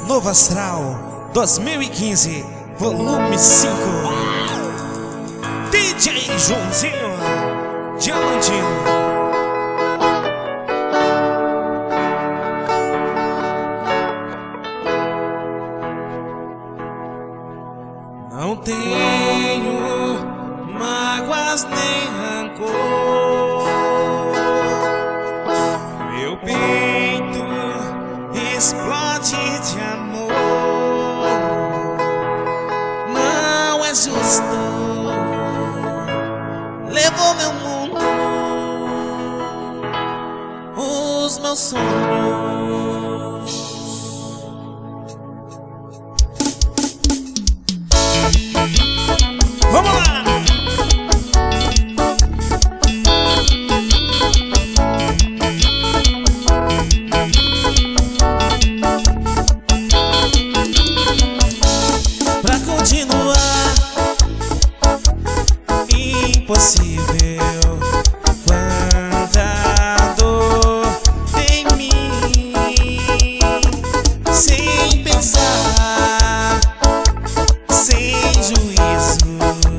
Novo Astral 2015, volume 5. DJ Joãozinho Diamantino. Não tenho mágoas nem rancor, meu peito explode de amor. Não é justo, levou meu mundo, os meus sonhos. Vamos lá! Pra continuar, impossível. Quanta dor em mim, sem pensar, sem juízo.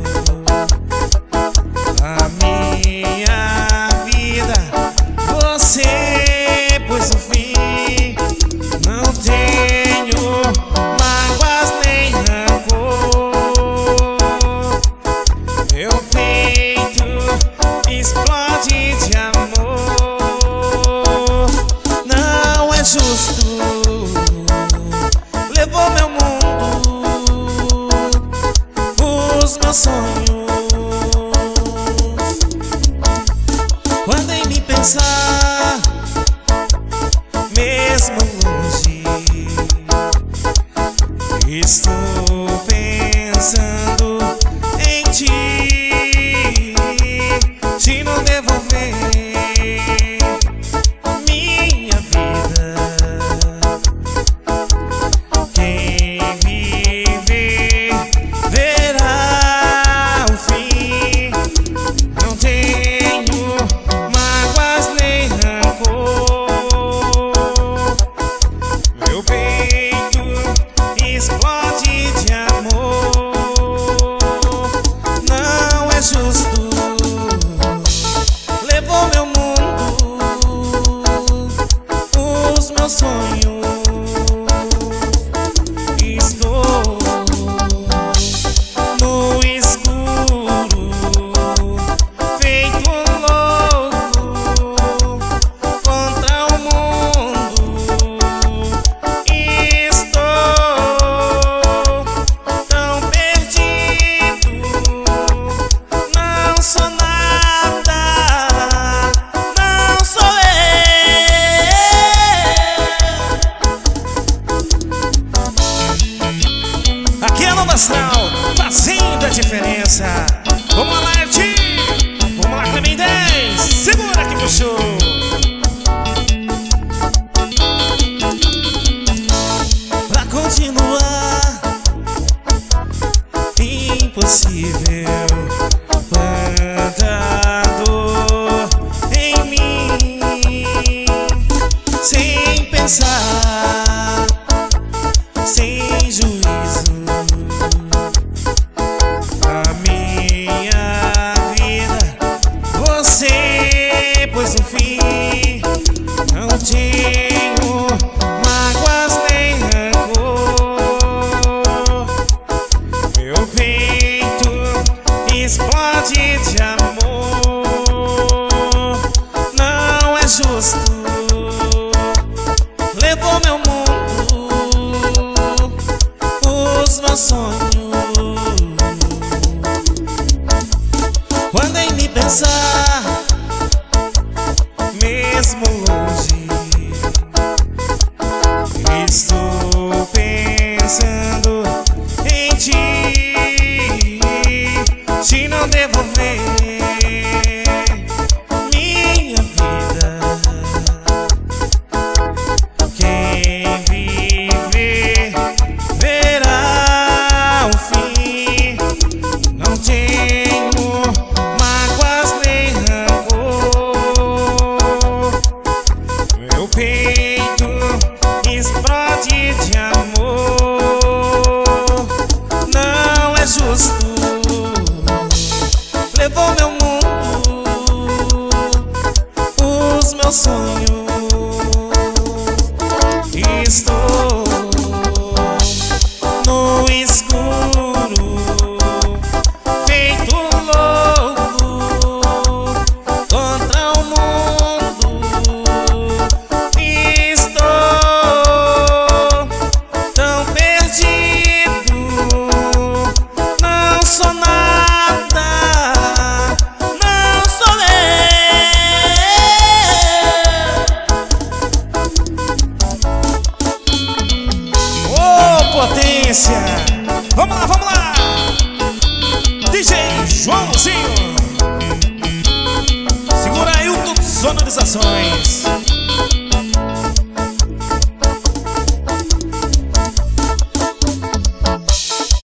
A minha vida, você pôs no fim. Não tenho mágoas nem rancor, meu peito explode de amor. Não é justo, levou meu mundo, os meus sonhos. Quando em me pensar, mesmo longe, estou pensando em ti. Se não devolver minha vida, quem viver verá o fim. Não tenho mágoas nem rancor, meu peito explode de amor. Não é justo, levou meu mundo, os meus sonhos. Estou no escuro, feito louco contra o mundo. Estou tão perdido, não sou nada, não sou eu. Aqui é Novo Astral, fazendo a diferença. Vamos lá, Arti! Vamos lá, também 10. Segura aqui pro show. Pra continuar, impossível. Quanta dor em mim, sem pensar, sem juízo. A minha vida, você pôs no fim. Não tenho mágoas nem rancor, meu peito explode de amor. Não é justo, levou meu mundo, explode de amor. Não é justo, levou meu mundo, os meus sonhos. Estou no escuro, feito louco contra o mundo. Estou tão perdido, não sou nada, não sou eu. Ô, potência! Vamos lá, vamos lá! DJ Joãozinho, segura aí o Sonorizações.